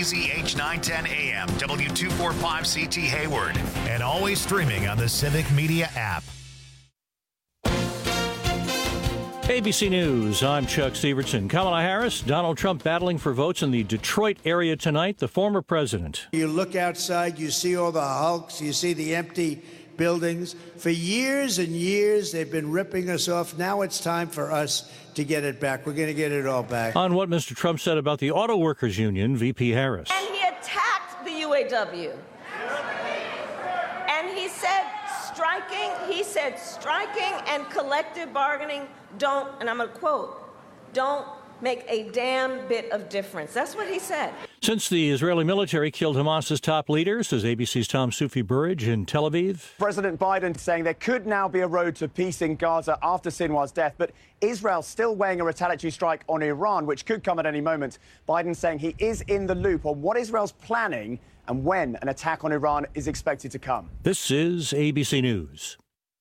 WBZH 910 AM, W245CT Hayward, and always streaming on the Civic Media app. ABC News, I'm Chuck Stevenson. Kamala Harris, Donald Trump battling for votes in the Detroit area tonight, the former president. You look outside, you see all the hulks, you see the empty buildings. For years and years, they've been ripping us off. Now it's time for us to get it back. We're going to get it all back. On what Mr. Trump said about the Auto Workers Union, VP Harris. And he attacked the UAW. And he said striking and collective bargaining don't, and I'm going to quote, don't make a damn bit of difference. That's what he said. Since the Israeli military killed Hamas's top leader, says ABC's Tom Sufi-Burridge in Tel Aviv. President Biden saying there could now be a road to peace in Gaza after Sinwar's death, but Israel's still weighing a retaliatory strike on Iran, which could come at any moment. Biden saying he is in the loop on what Israel's planning and when an attack on Iran is expected to come. This is ABC News.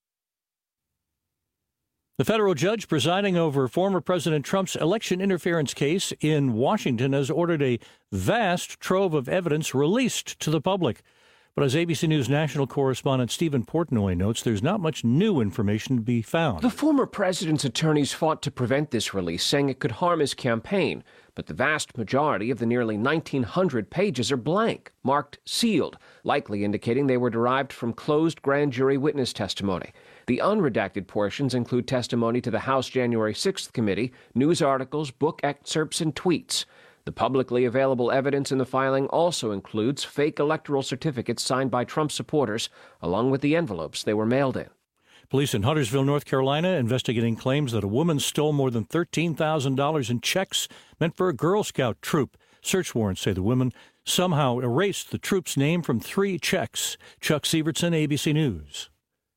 The federal judge presiding over former President Trump's election interference case in Washington has ordered a vast trove of evidence released to the public. But as ABC News national correspondent Stephen Portnoy notes, there's not much new information to be found. The former president's attorneys fought to prevent this release, saying it could harm his campaign. But the vast majority of the nearly 1,900 pages are blank, marked sealed, likely indicating they were derived from closed grand jury witness testimony. The unredacted portions include testimony to the House January 6th committee, news articles, book excerpts, and tweets. The publicly available evidence in the filing also includes fake electoral certificates signed by Trump supporters, along with the envelopes they were mailed in. Police in Huntersville, North Carolina, investigating claims that a woman stole more than $13,000 in checks meant for a Girl Scout troop. Search warrants say the woman somehow erased the troop's name from 3 checks. Chuck Severson, ABC News.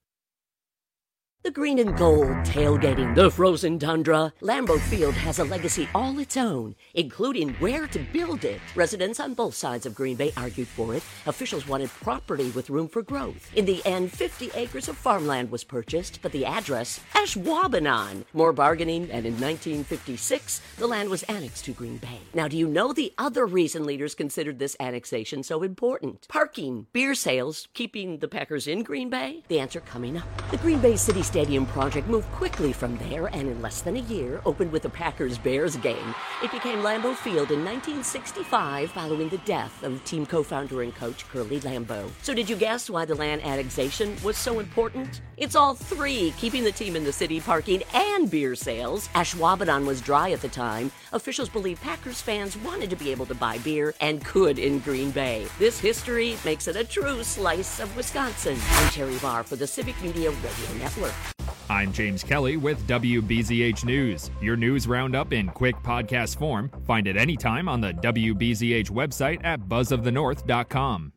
The green and gold tailgating the frozen tundra. Lambeau Field has a legacy all its own, including where to build it. Residents on both sides of Green Bay argued for it. Officials wanted property with room for growth. In the end, 50 acres of farmland was purchased, but the address, Ashwaubenon. More bargaining, and in 1956, the land was annexed to Green Bay. Now, do you know the other reason leaders considered this annexation so important? Parking, beer sales, keeping the Packers in Green Bay? The answer coming up. The Green Bay City Stadium project moved quickly from there and in less than a year opened with a Packers-Bears game. It became Lambeau Field in 1965 following the death of team co-founder and coach Curly Lambeau. So did you guess why the land annexation was so important? It's all 3, keeping the team in the city, parking, and beer sales. Ashwaubenon was dry at the time. Officials believe Packers fans wanted to be able to buy beer and could in Green Bay. This history makes it a true slice of Wisconsin. I'm Terry Barr for the Civic Media Radio Network. I'm James Kelly with WBZH News. Your news roundup in quick podcast form. Find it anytime on the WBZH website at buzzofthenorth.com.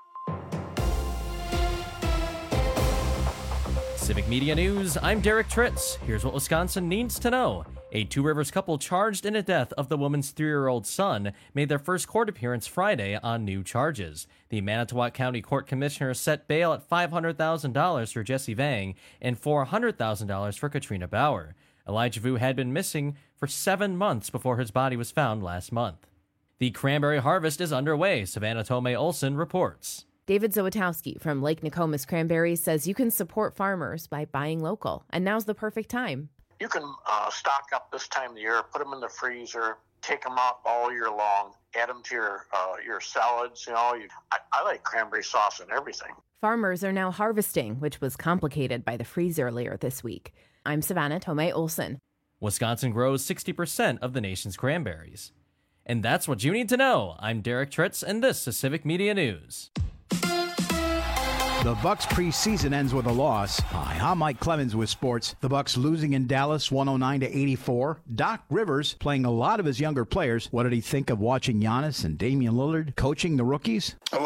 Civic Media News, I'm Derek Tritz. Here's what Wisconsin needs to know. A Two Rivers couple charged in the death of the woman's 3-year-old son made their first court appearance Friday on new charges. The Manitowoc County Court Commissioner set bail at $500,000 for Jesse Vang and $400,000 for Katrina Bauer. Elijah Vu had been missing for 7 months before his body was found last month. The cranberry harvest is underway, Savannah Tomei Olson reports. David Zawitowski from Lake Nokomis Cranberries says you can support farmers by buying local, and now's the perfect time. You can stock up this time of the year, put them in the freezer, take them out all year long, add them to your salads. You know, I like cranberry sauce and everything. Farmers are now harvesting, which was complicated by the freeze earlier this week. I'm Savannah Tomei Olson. Wisconsin grows 60% of the nation's cranberries. And that's what you need to know. I'm Derek Tritz, and this is Civic Media News. The Bucs preseason ends with a loss. Hi, I'm Mike Clemens with sports. The Bucs losing in Dallas 109-84. Doc Rivers playing a lot of his younger players. What did he think of watching Giannis and Damian Lillard coaching the rookies? I loved it.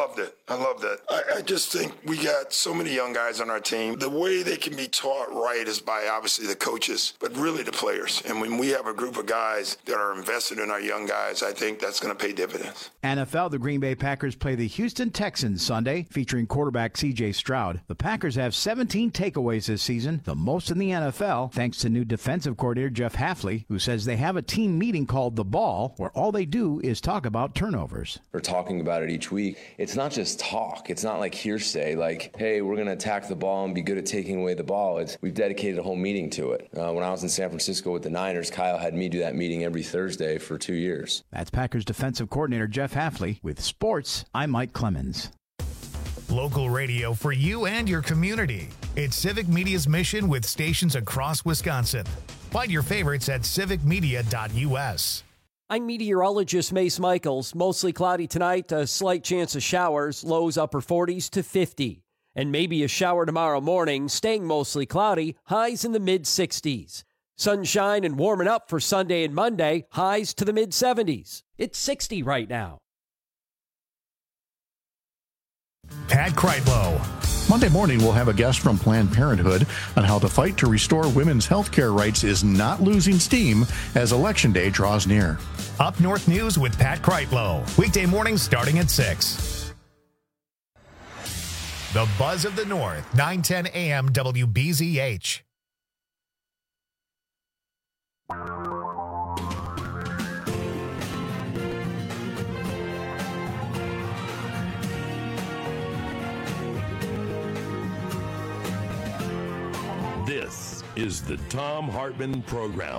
I love that. I just think we got so many young guys on our team. The way they can be taught right is by obviously the coaches, but really the players. And when we have a group of guys that are invested in our young guys, I think that's going to pay dividends. NFL, the Green Bay Packers play the Houston Texans Sunday, featuring quarterback C.J. Stroud. The Packers have 17 takeaways this season, the most in the NFL, thanks to new defensive coordinator Jeff Hafley, who says they have a team meeting called The Ball, where all they do is talk about turnovers. We're talking about it each week. It's not just talk. It's not like hearsay, like, hey, we're going to attack the ball and be good at taking away the ball. We've dedicated a whole meeting to it. When I was in San Francisco with the Niners, Kyle had me do that meeting every Thursday for 2 years. That's Packers defensive coordinator Jeff Hafley. With sports, I'm Mike Clemens. Local radio for you and your community. It's Civic Media's mission with stations across Wisconsin. Find your favorites at civicmedia.us. I'm meteorologist Mace Michaels. Mostly cloudy tonight, a slight chance of showers, lows upper 40s to 50. And maybe a shower tomorrow morning, staying mostly cloudy, highs in the mid-60s. Sunshine and warming up for Sunday and Monday, highs to the mid-70s. It's 60 right now. Pat Kreitlow. Monday morning, we'll have a guest from Planned Parenthood on how the fight to restore women's health care rights is not losing steam as Election Day draws near. Up North News with Pat Kreitlow. Weekday mornings starting at 6. The Buzz of the North, 9:10 a.m. WBZH. This is the Thom Hartmann Program.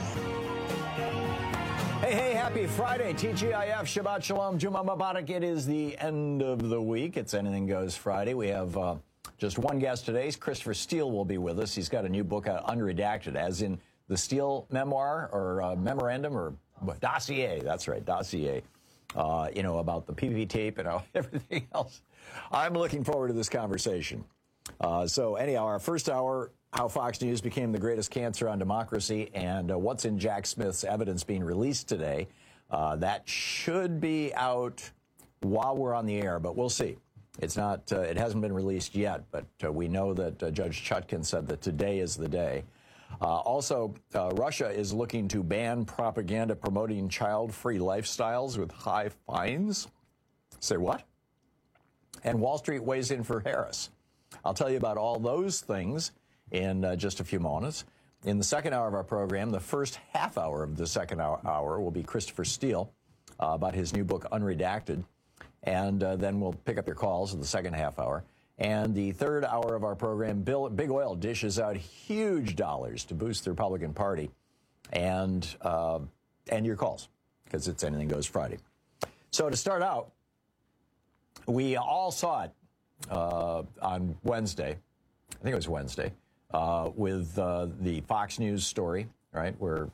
Hey, happy Friday. TGIF, Shabbat Shalom, Juma Mubarak. It is the end of the week. It's Anything Goes Friday. We have just one guest today. Christopher Steele will be with us. He's got a new book out, Unredacted, as in the Steele memoir or memorandum or dossier. That's right, dossier. About the PPP tape and everything else. I'm looking forward to this conversation. So anyhow, our first hour, how Fox News became the greatest cancer on democracy, and what's in Jack Smith's evidence being released today. That should be out while we're on the air, but we'll see. It's not. It hasn't been released yet, but we know that Judge Chutkan said that today is the day. Also, Russia is looking to ban propaganda promoting child-free lifestyles with high fines. Say what? And Wall Street weighs in for Harris. I'll tell you about all those things in just a few moments. In the second hour of our program, the first half hour of the second hour will be Christopher Steele about his new book, Unredacted. And then we'll pick up your calls in the second half hour. And the third hour of our program, Big Oil dishes out huge dollars to boost the Republican Party. And your calls, because it's Anything Goes Friday. So to start out, we all saw it on Wednesday. I think it was Wednesday. With the Fox News story, right, where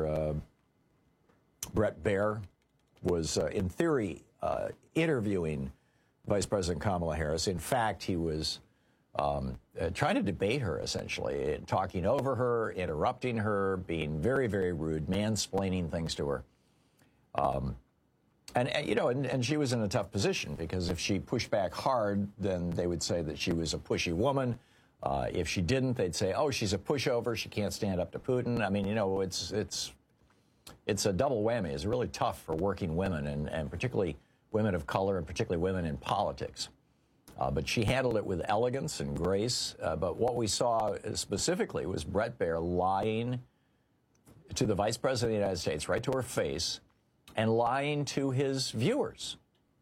Bret Baier was, in theory, interviewing Vice President Kamala Harris. In fact, he was trying to debate her, essentially, talking over her, interrupting her, being very, very rude, mansplaining things to her. And she was in a tough position, because if she pushed back hard, then they would say that she was a pushy woman. If she didn't, they'd say, oh, she's a pushover. She can't stand up to Putin. I mean, it's a double whammy. It's really tough for working women, and particularly women of color, and particularly women in politics. But she handled it with elegance and grace. But what we saw specifically was Bret Baier lying to the Vice President of the United States, right to her face, and lying to his viewers.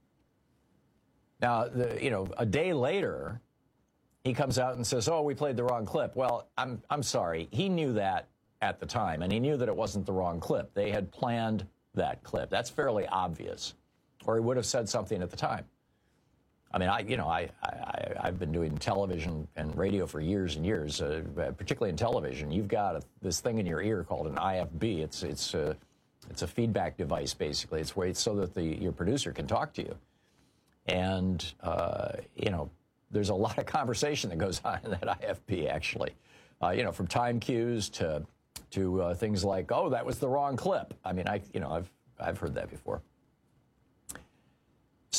Now, a day later, he comes out and says, oh, we played the wrong clip. Well, I'm sorry. He knew that at the time, and he knew that it wasn't the wrong clip. They had planned that clip. That's fairly obvious, or he would have said something at the time. I mean, I've been doing television and radio for years and years, particularly in television. You've got this thing in your ear called an IFB. It's a feedback device, basically. It's so that your producer can talk to you. And, there's a lot of conversation that goes on in that IFB, actually. From time cues to things like, oh, that was the wrong clip. I mean, I've heard that before.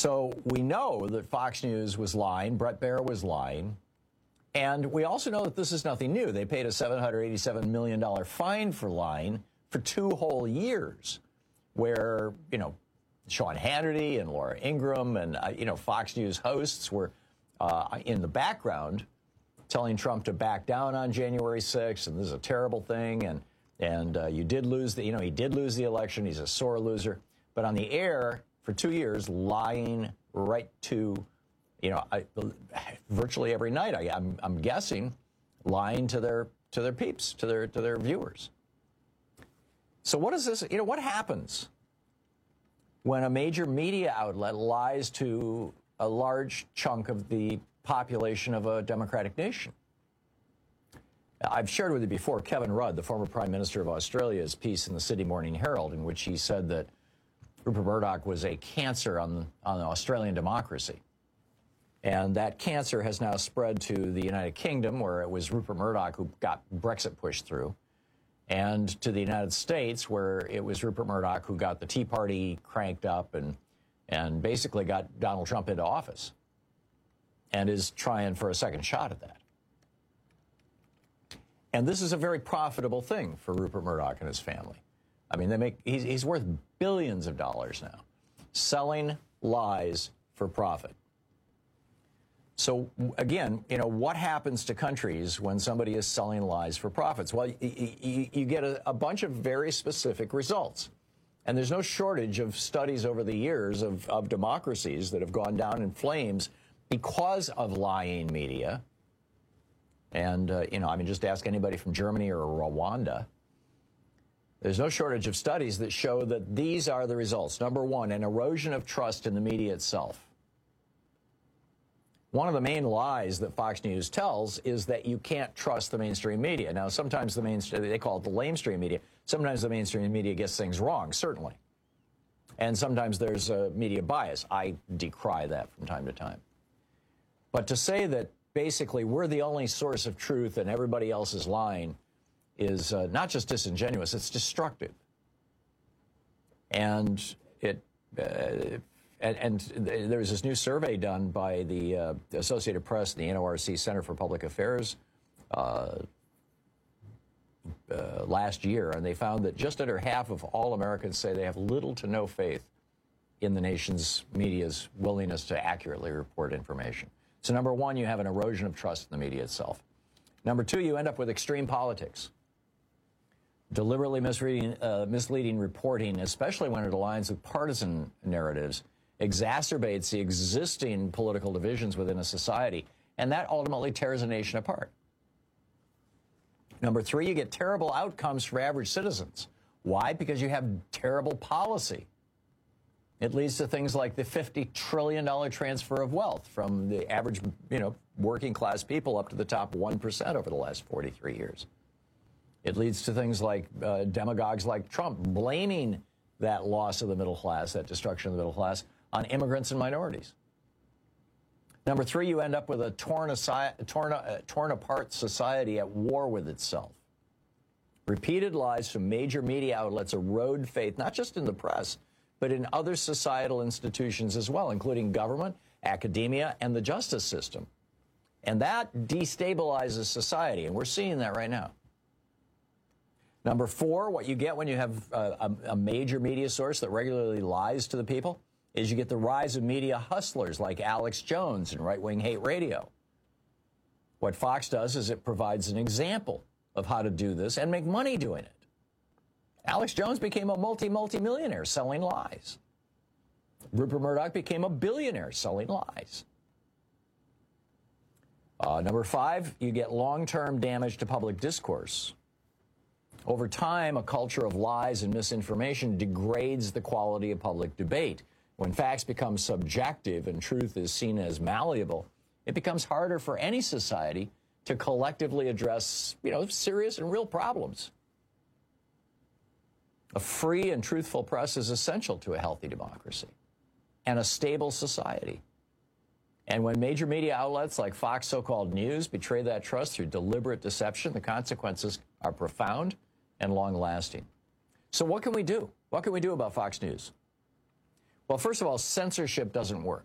So we know that Fox News was lying, Bret Baier was lying, and we also know that this is nothing new. They paid a $787 million fine for lying for 2 whole years, where, you know, Sean Hannity and Laura Ingraham and, you know, Fox News hosts were in the background telling Trump to back down on January 6th, and this is a terrible thing, and you did lose the, you know, he did lose the election, he's a sore loser. But on the air for 2 years, lying right to, you know, virtually every night, I'm guessing, lying to their peeps, to their viewers. So what is this, you know, what happens when a major media outlet lies to a large chunk of the population of a democratic nation? I've shared with you before Kevin Rudd, the former Prime Minister of Australia's piece in the Sydney Morning Herald, in which he said that Rupert Murdoch was a cancer on Australian democracy. And that cancer has now spread to the United Kingdom, where it was Rupert Murdoch who got Brexit pushed through, and to the United States, where it was Rupert Murdoch who got the Tea Party cranked up and basically got Donald Trump into office and is trying for a second shot at that. And this is a very profitable thing for Rupert Murdoch and his family. I mean, he's worth billions of dollars now, selling lies for profit. So, again, you know, what happens to countries when somebody is selling lies for profits? Well, you get a bunch of very specific results. And there's no shortage of studies over the years of democracies that have gone down in flames because of lying media. And, you know, I mean, just ask anybody from Germany or Rwanda. There's no shortage of studies that show that these are the results. Number one, an erosion of trust in the media itself. One of the main lies that Fox News tells is that you can't trust the mainstream media. Now, sometimes the mainstream, they call it the lamestream media. Sometimes the mainstream media gets things wrong, certainly. And sometimes there's a media bias. I decry that from time to time. But to say that basically we're the only source of truth and everybody else is lying is not just disingenuous, it's destructive. And there was this new survey done by the Associated Press and the NORC Center for Public Affairs last year, and they found that just under half of all Americans say they have little to no faith in the nation's media's willingness to accurately report information. So number one, you have an erosion of trust in the media itself. Number two, you end up with extreme politics. Deliberately misleading reporting, especially when it aligns with partisan narratives, exacerbates the existing political divisions within a society, and that ultimately tears a nation apart. Number three, you get terrible outcomes for average citizens. Why? Because you have terrible policy. It leads to things like the $50 trillion transfer of wealth from the average, you know, working class people up to the top 1% over the last 43 years. It leads to things like demagogues like Trump blaming that loss of the middle class, that destruction of the middle class, on immigrants and minorities. Number three, you end up with a torn apart society at war with itself. Repeated lies from major media outlets erode faith, not just in the press, but in other societal institutions as well, including government, academia, and the justice system. And that destabilizes society, and we're seeing that right now. Number four, what you get when you have a major media source that regularly lies to the people is you get the rise of media hustlers like Alex Jones and Right Wing Hate Radio. What Fox does is it provides an example of how to do this and make money doing it. Alex Jones became a multi-millionaire selling lies. Rupert Murdoch became a billionaire selling lies. Number five, you get long-term damage to public discourse. Over time, a culture of lies and misinformation degrades the quality of public debate. When facts become subjective and truth is seen as malleable, it becomes harder for any society to collectively address, you know, serious and real problems. A free and truthful press is essential to a healthy democracy and a stable society. And when major media outlets like Fox so-called News betray that trust through deliberate deception, the consequences are profound and long-lasting. So what can we do? What can we do about Fox News? Well, first of all, censorship doesn't work.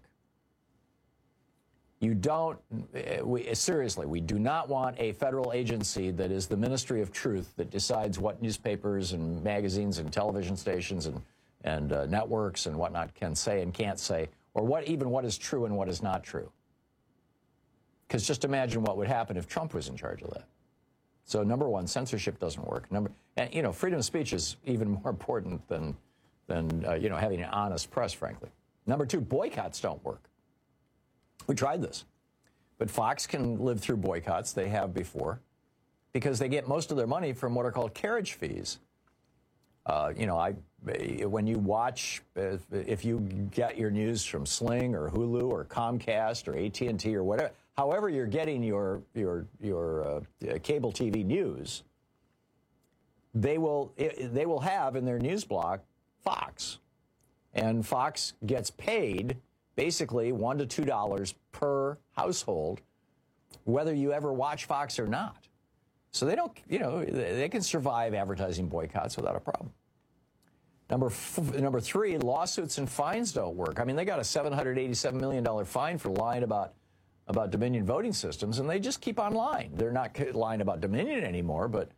Seriously, we do not want a federal agency that is the Ministry of Truth that decides what newspapers and magazines and television stations and networks and whatnot can say and can't say, or what is true and what is not true. Because just imagine what would happen if Trump was in charge of that. So number one, censorship doesn't work. Freedom of speech is even more important than having an honest press, frankly. Number two, boycotts don't work. We tried this. But Fox can live through boycotts. They have before, because they get most of their money from what are called carriage fees. When you watch, if you get your news from Sling or Hulu or Comcast or AT&T or whatever, however you're getting your cable TV news, they will have in their news block Fox, and Fox gets paid basically $1 to $2 per household, whether you ever watch Fox or not. So they don't, they can survive advertising boycotts without a problem. Number three, lawsuits and fines don't work. I mean, they got a $787 million fine for lying about Dominion voting systems, and they just keep on lying. They're not lying about Dominion anymore, but,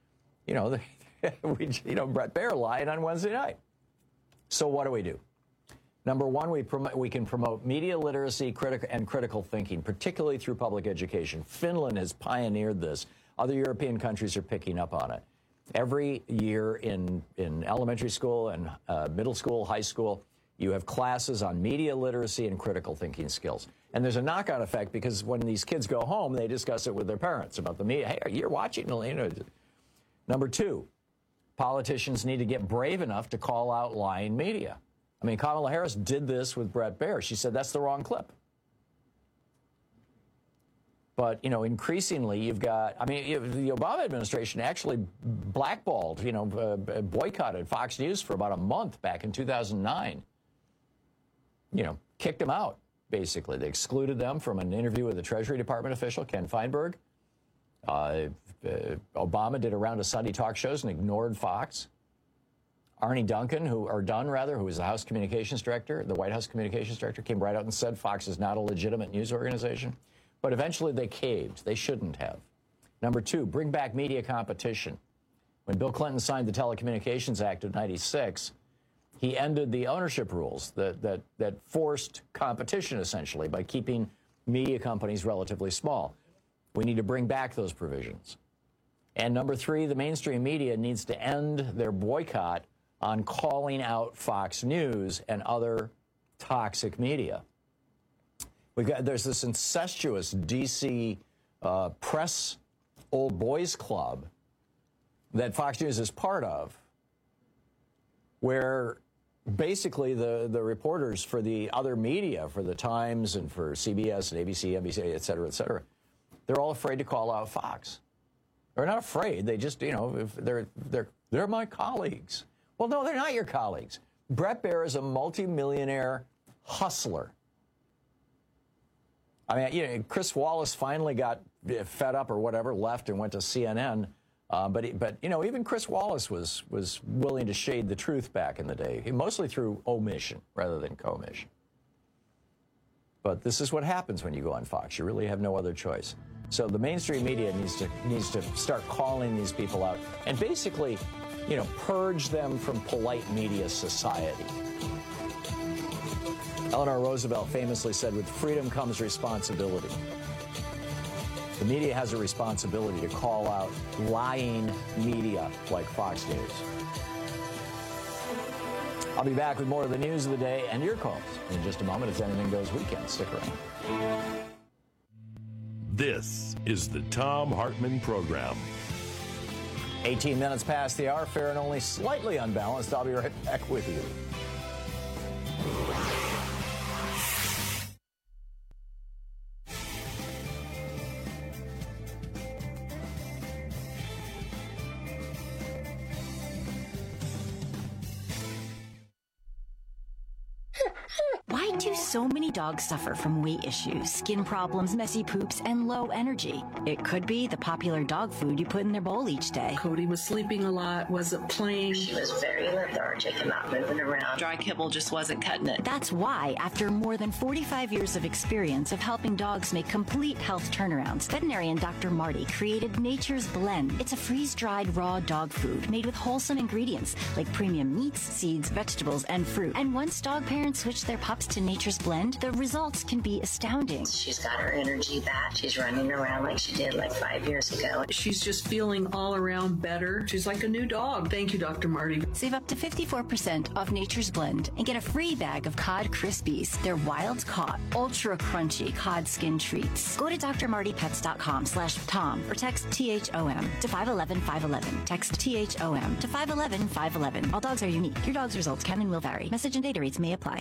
Bret Baier lied on Wednesday night. So what do we do? Number one, we can promote media literacy and critical thinking, particularly through public education. Finland has pioneered this. Other European countries are picking up on it. Every year in elementary school and middle school, high school, you have classes on media literacy and critical thinking skills. And there's a knock-on effect because when these kids go home, they discuss it with their parents about the media. Hey, you're watching. Number two, politicians need to get brave enough to call out lying media. I mean, Kamala Harris did this with Bret Baier. She said that's the wrong clip. But, increasingly you've got, the Obama administration actually blackballed, boycotted Fox News for about a month back in 2009. Kicked them out, basically. They excluded them from an interview with the Treasury Department official, Ken Feinberg. Obama did a round of Sunday talk shows and ignored Fox. Arnie Duncan, who was the House Communications Director, the White House Communications Director, came right out and said Fox is not a legitimate news organization. But eventually they caved. They shouldn't have. Number two, bring back media competition. When Bill Clinton signed the Telecommunications Act of '96, he ended the ownership rules that forced competition, essentially, by keeping media companies relatively small. We need to bring back those provisions. And number three, the mainstream media needs to end their boycott on calling out Fox News and other toxic media. There's this incestuous D.C. press old boys club that Fox News is part of, where basically the reporters for the other media, for the Times and for CBS and ABC, NBC, et cetera, they're all afraid to call out Fox. They're not afraid. They just, if they're my colleagues. Well, no, they're not your colleagues. Bret Baier is a multimillionaire hustler. I mean, Chris Wallace finally got fed up or whatever, left and went to CNN. But even Chris Wallace was willing to shade the truth back in the day, mostly through omission rather than commission. But this is what happens when you go on Fox. You really have no other choice. So the mainstream media needs to start calling these people out and basically, purge them from polite media society. Eleanor Roosevelt famously said, with freedom comes responsibility. The media has a responsibility to call out lying media like Fox News. I'll be back with more of the news of the day and your calls in just a moment. It's Anything Goes Weekend. Stick around. This is the Thom Hartmann Program. 18 minutes past the hour, fair and only slightly unbalanced. I'll be right back with you. Why do so many dogs suffer from weight issues, skin problems, messy poops, and low energy? It could be the popular dog food you put in their bowl each day. Cody was sleeping a lot, wasn't playing. She was very lethargic and not moving around. Dry kibble just wasn't cutting it. That's why, after more than 45 years of experience of helping dogs make complete health turnarounds, veterinarian Dr. Marty created Nature's Blend. It's a freeze-dried raw dog food made with wholesome ingredients like premium meats, seeds, vegetables, and fruit. And once dog parents switch their pups to Nature's Blend, the results can be astounding. She's got her energy back. She's running around like she did like 5 years ago. She's just feeling all around better. She's like a new dog. Thank you, Dr. Marty. Save up to 54% off Nature's Blend and get a free bag of Cod Krispies. They're wild caught, ultra crunchy cod skin treats. Go to drmartypets.com/Tom or text THOM to 511-511. Text THOM to 511-511. All dogs are unique. Your dog's results can and will vary. Message and data rates may apply.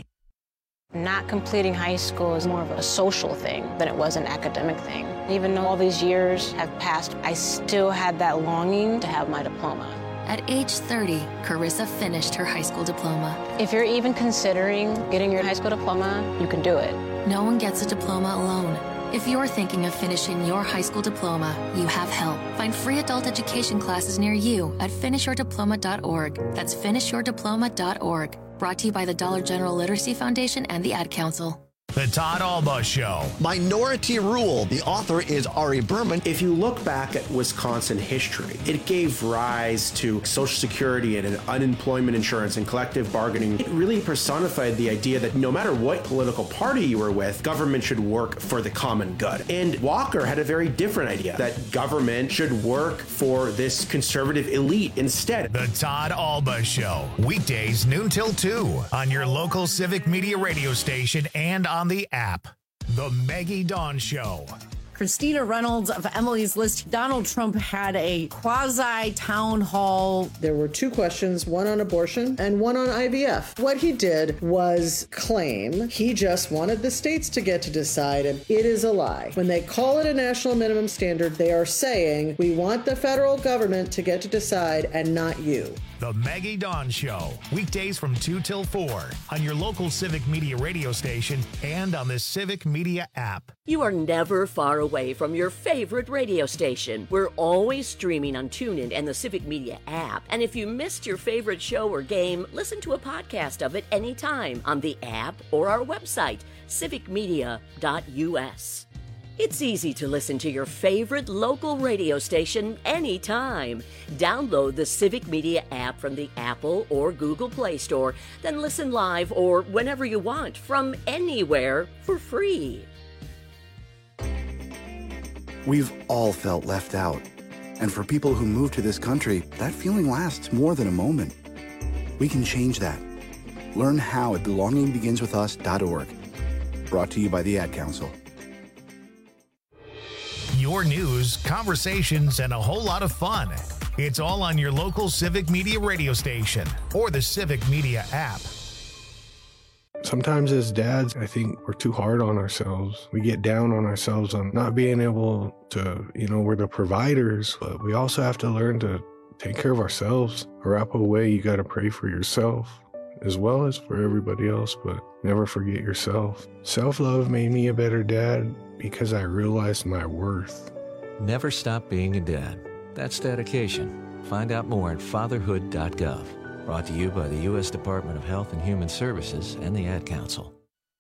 Not completing high school is more of a social thing than it was an academic thing. Even though all these years have passed, I still had that longing to have my diploma. At age 30, Carissa finished her high school diploma. If you're even considering getting your high school diploma, you can do it. No one gets a diploma alone. If you're thinking of finishing your high school diploma, you have help. Find free adult education classes near you at finishyourdiploma.org. That's finishyourdiploma.org. Brought to you by the Dollar General Literacy Foundation and the Ad Council. The Todd Alba Show. Minority Rule. The author is Ari Berman. If you look back at Wisconsin history, it gave rise to Social Security and unemployment insurance and collective bargaining. It really personified the idea that no matter what political party you were with, government should work for the common good. And Walker had a very different idea, that government should work for this conservative elite instead. The Todd Alba Show. Weekdays noon till 2 on your local Civic Media radio station and on the app. The Maggie Dawn Show. Christina Reynolds of Emily's List. Donald Trump had a quasi-town hall. There were two questions, one on abortion and one on IVF. What he did was claim he just wanted the states to get to decide, and it is a lie. When they call it a national minimum standard, they are saying, we want the federal government to get to decide and not you. The Maggie Dawn Show. Weekdays from 2 till 4 on your local Civic Media radio station and on the Civic Media app. You are never far away from your favorite radio station. We're always streaming on TuneIn and the Civic Media app. And if you missed your favorite show or game, listen to a podcast of it anytime on the app or our website, civicmedia.us. It's easy to listen to your favorite local radio station anytime. Download the Civic Media app from the Apple or Google Play Store, then listen live or whenever you want from anywhere for free. We've all felt left out. And for people who move to this country, that feeling lasts more than a moment. We can change that. Learn how at belongingbeginswithus.org. Brought to you by the Ad Council. Your news, conversations, and a whole lot of fun. It's all on your local Civic Media radio station or the Civic Media app. Sometimes as dads, I think we're too hard on ourselves. We get down on ourselves on not being able to, we're the providers, but we also have to learn to take care of ourselves. Arapaho way, you got to pray for yourself as well as for everybody else, but never forget yourself. Self-love made me a better dad because I realized my worth. Never stop being a dad. That's dedication. Find out more at fatherhood.gov. Brought to you by the U.S. Department of Health and Human Services and the Ad Council.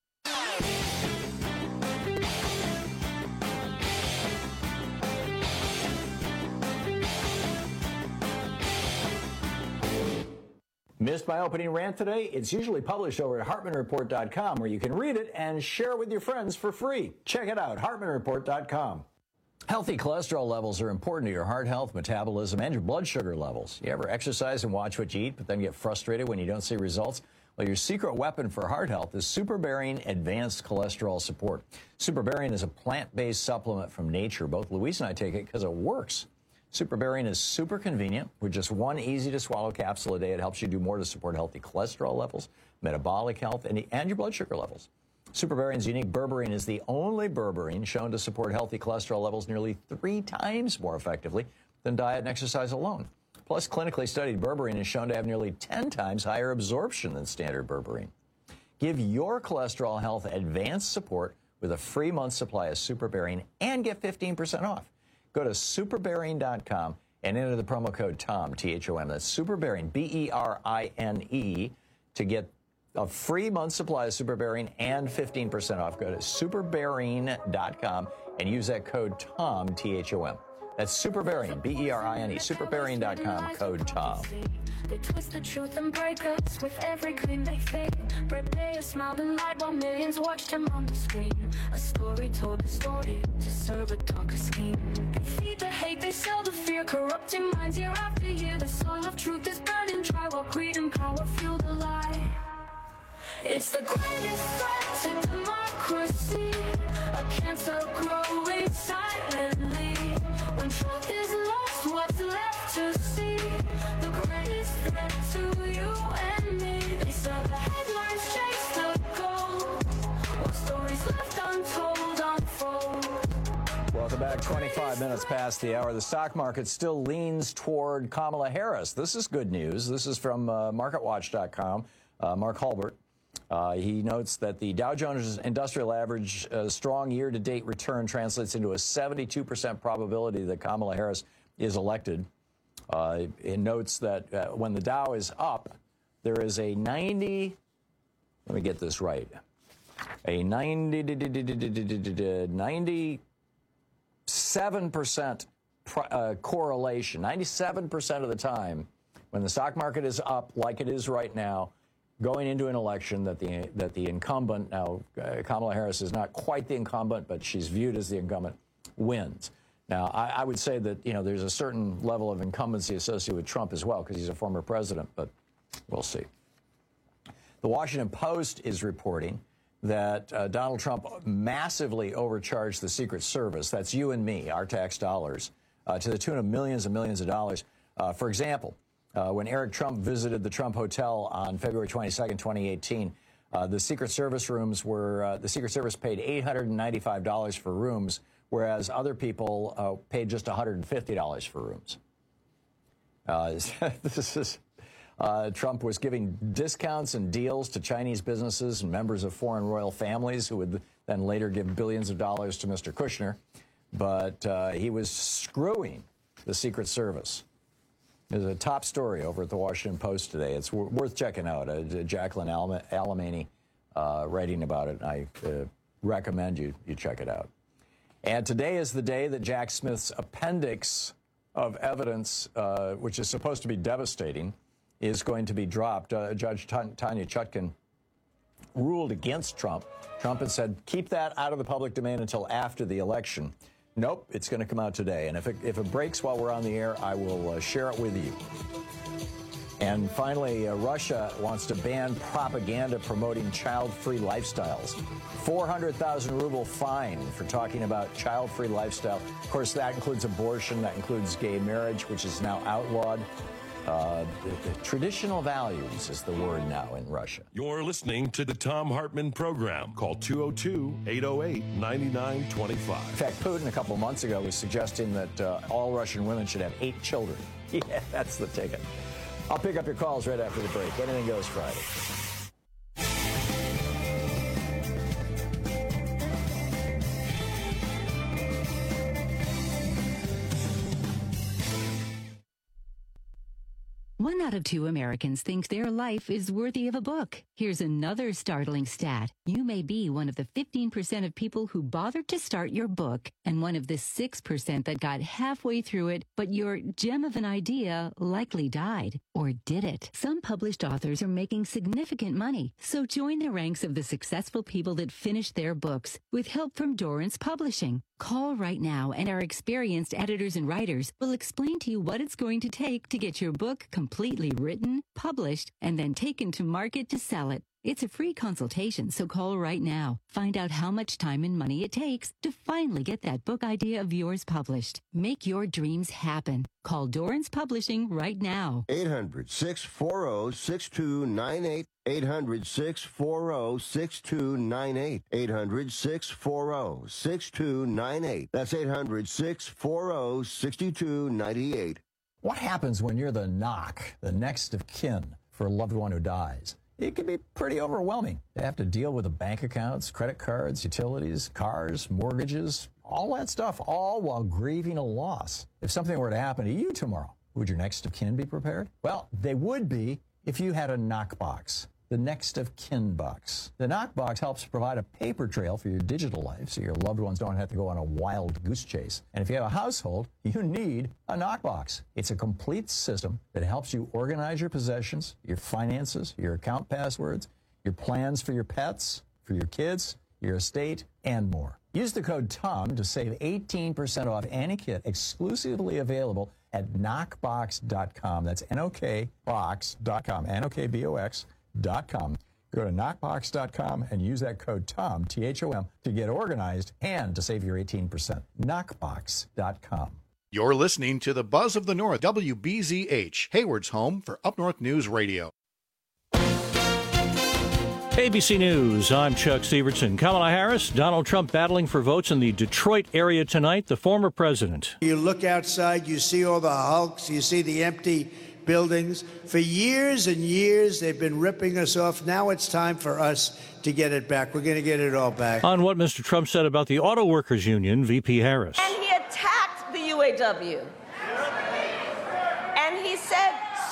Missed my opening rant today? It's usually published over at HartmanReport.com, where you can read it and share it with your friends for free. Check it out, HartmanReport.com. Healthy cholesterol levels are important to your heart health, metabolism, and your blood sugar levels. You ever exercise and watch what you eat, but then get frustrated when you don't see results? Well, your secret weapon for heart health is SuperBarian Advanced Cholesterol Support. SuperBarian is a plant-based supplement from nature. Both Louise and I take it because it works. SuperBarian is super convenient. With just one easy-to-swallow capsule a day, it helps you do more to support healthy cholesterol levels, metabolic health, and your blood sugar levels. SuperBarian's unique berberine is the only berberine shown to support healthy cholesterol levels nearly 3 times more effectively than diet and exercise alone. Plus, clinically studied berberine is shown to have nearly 10 times higher absorption than standard berberine. Give your cholesterol health advanced support with a free month's supply of Superbearing and get 15% off. Go to superbearing.com and enter the promo code TOM, T-H-O-M. That's Superbearing, B-E-R-I-N-E, to get a free month's supply of Superbearing and 15% off. Go to superbearing.com and use that code TOM, T-H-O-M. That's Superbearing, B-E-R-I-N-E, superbearing.com, code TOM. They twist the truth and break us with every claim they fake. Brett Mayer smiled and lied while millions watched him on the screen. A story told a story to serve a darker scheme. They feed the hate, they sell the fear, corrupting minds year after year. The soil of truth is burning dry while greed and power fuel the lie. It's the greatest threat to democracy, a cancer growing silently. When truth is lost, what's left to see? The greatest threat to you and me. They sell the headlines, chase the gold, while stories left untold unfold. Welcome back. 25 minutes past the hour. The stock market still leans toward Kamala Harris. This is good news. This is from MarketWatch.com. Mark Hulbert. He notes that the Dow Jones Industrial Average strong year-to-date return translates into a 72% probability that Kamala Harris is elected. It notes that when the Dow is up, there is a 90, let me get this right, a 97% correlation. 97% of the time, when the stock market is up like it is right now, going into an election that the incumbent, now Kamala Harris is not quite the incumbent, but she's viewed as the incumbent, wins. Now, I would say that, there's a certain level of incumbency associated with Trump as well, because he's a former president, but we'll see. The Washington Post is reporting that Donald Trump massively overcharged the Secret Service, that's you and me, our tax dollars, to the tune of millions and millions of dollars. For example, when Eric Trump visited the Trump Hotel on February 22nd, 2018, the Secret Service rooms were, the Secret Service paid $895 for rooms, whereas other people paid just $150 for rooms. Trump was giving discounts and deals to Chinese businesses and members of foreign royal families who would then later give billions of dollars to Mr. Kushner. But he was screwing the Secret Service. There's a top story over at the Washington Post today. It's worth checking out. Jacqueline Alemany writing about it. I recommend you check it out. And today is the day that Jack Smith's appendix of evidence, which is supposed to be devastating, is going to be dropped. Judge Tanya Chutkan ruled against Trump. Trump had said, keep that out of the public domain until after the election. Nope, it's going to come out today. And if it breaks while we're on the air, I will share it with you. And finally, Russia wants to ban propaganda promoting child-free lifestyles. 400,000 ruble fine for talking about child-free lifestyle. Of course, that includes abortion. That includes gay marriage, which is now outlawed. The traditional values is the word now in Russia. You're listening to the Thom Hartmann Program. Call 202-808-9925. In fact, Putin a couple of months ago was suggesting that all Russian women should have 8 children. Yeah, that's the ticket. I'll pick up your calls right after the break. Anything Goes Friday. One out of 2 Americans think their life is worthy of a book. Here's another startling stat. You may be one of the 15% of people who bothered to start your book and one of the 6% that got halfway through it, but your gem of an idea likely died. Or did it? Some published authors are making significant money, so join the ranks of the successful people that finished their books with help from Dorrance Publishing. Call right now and our experienced editors and writers will explain to you what it's going to take to get your book completely written, published, and then taken to market to sell it. It's a free consultation, so call right now. Find out how much time and money it takes to finally get that book idea of yours published. Make your dreams happen. Call Dorrance Publishing right now. 800-640-6298. 800-640-6298. 800-640-6298. That's 800-640-6298. What happens when you're the knock, the next of kin for a loved one who dies? it can be pretty overwhelming. They have to deal with the bank accounts, credit cards, utilities, cars, mortgages, all that stuff, all while grieving a loss. If something were to happen to you tomorrow, would your next of kin be prepared? Well, they would be if you had a knockbox, the next of kin box. The knockbox helps provide a paper trail for your digital life so your loved ones don't have to go on a wild goose chase. And if you have a household, you need a knockbox. It's a complete system that helps you organize your possessions, your finances, your account passwords, your plans for your pets, for your kids, your estate, and more. Use the code TOM to save 18% off any kit exclusively available at knockbox.com. That's knockbox.com, knockbox.com. Go to knockbox.com and use that code TOM, T-H-O-M, to get organized and to save your 18%. Knockbox.com. You're listening to the Buzz of the North, WBZH, Hayward's home for Up North News Radio. ABC News, I'm Chuck Severson. Kamala Harris, Donald Trump battling for votes in the Detroit area tonight, the former president. You look outside, you see all the hulks, you see the empty buildings. For years and years, they've been ripping us off. Now it's time for us to get it back. We're going to get it all back. On what Mr. Trump said about the Auto Workers Union, VP Harris. And he attacked the UAW. And he said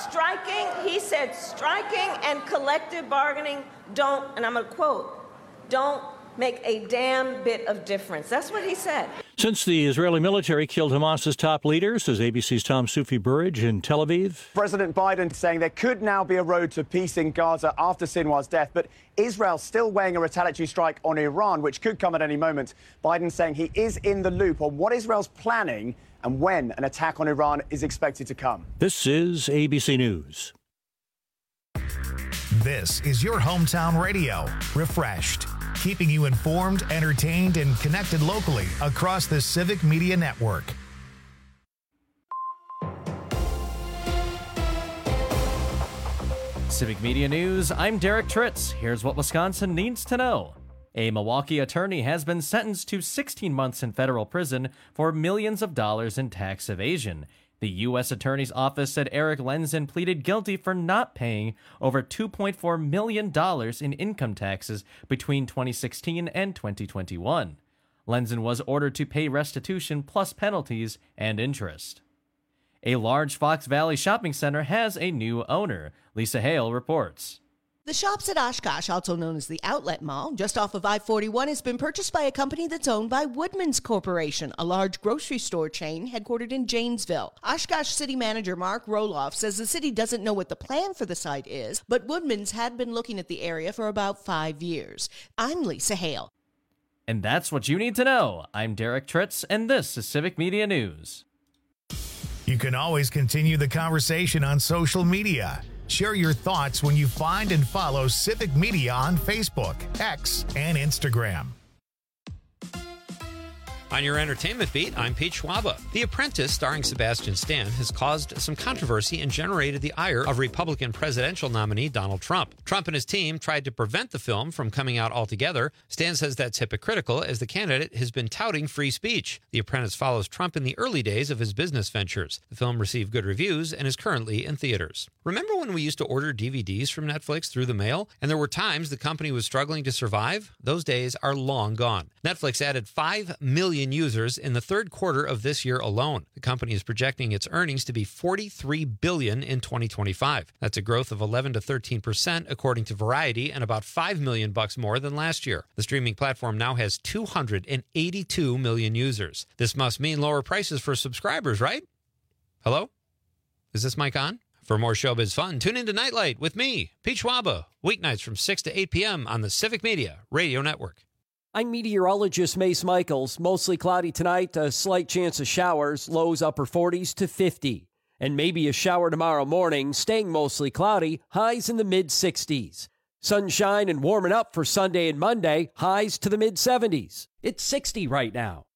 striking and collective bargaining don't, and I'm going to quote, don't make a damn bit of difference. That's what he said. Since the Israeli military killed Hamas's top leader, says ABC's Tom Soufi-Burridge in Tel Aviv. President Biden saying there could now be a road to peace in Gaza after Sinwar's death, but Israel's still weighing a retaliatory strike on Iran, which could come at any moment. Biden saying he is in the loop on what Israel's planning and when an attack on Iran is expected to come. This is ABC News. This is your hometown radio, refreshed, keeping you informed, entertained, and connected locally across the Civic Media Network. Civic Media News, I'm Derek Tritz. Here's what Wisconsin needs to know. A Milwaukee attorney has been sentenced to 16 months in federal prison for millions of dollars in tax evasion. The U.S. Attorney's Office said Eric Lenzen pleaded guilty for not paying over $2.4 million in income taxes between 2016 and 2021. Lenzen was ordered to pay restitution plus penalties and interest. A large Fox Valley shopping center has a new owner. Lisa Hale reports. The Shops at Oshkosh, also known as the Outlet Mall, just off of I-41, has been purchased by a company that's owned by Woodman's Corporation, a large grocery store chain headquartered in Janesville. Oshkosh City Manager Mark Roloff says the city doesn't know what the plan for the site is, but Woodman's had been looking at the area for about 5 years. I'm Lisa Hale. And that's what you need to know. I'm Derek Tritz, and this is Civic Media News. You can always continue the conversation on social media. Share your thoughts when you find and follow Civic Media on Facebook, X, and Instagram. On your entertainment beat, I'm Pete Schwaba. The Apprentice, starring Sebastian Stan, has caused some controversy and generated the ire of Republican presidential nominee Donald Trump. Trump and his team tried to prevent the film from coming out altogether. Stan says that's hypocritical, as the candidate has been touting free speech. The Apprentice follows Trump in the early days of his business ventures. The film received good reviews and is currently in theaters. Remember when we used to order DVDs from Netflix through the mail, and there were times the company was struggling to survive? Those days are long gone. Netflix added 5 million users in the third quarter of this year alone. The company is projecting its earnings to be $43 billion in 2025. That's a growth of 11 to 13% according to Variety, and about $5 million more than last year. The streaming platform now has 282 million users. This must mean lower prices for subscribers, right? Hello? Is this mic on? For more showbiz fun, tune into Nightlight with me, Pete Schwaba, weeknights from 6 to 8 p.m. on the Civic Media Radio Network. I'm meteorologist Mace Michaels. Mostly cloudy tonight, a slight chance of showers, lows upper 40s to 50. And maybe a shower tomorrow morning, staying mostly cloudy, highs in the mid-60s. Sunshine and warming up for Sunday and Monday, highs to the mid-70s. It's 60 right now.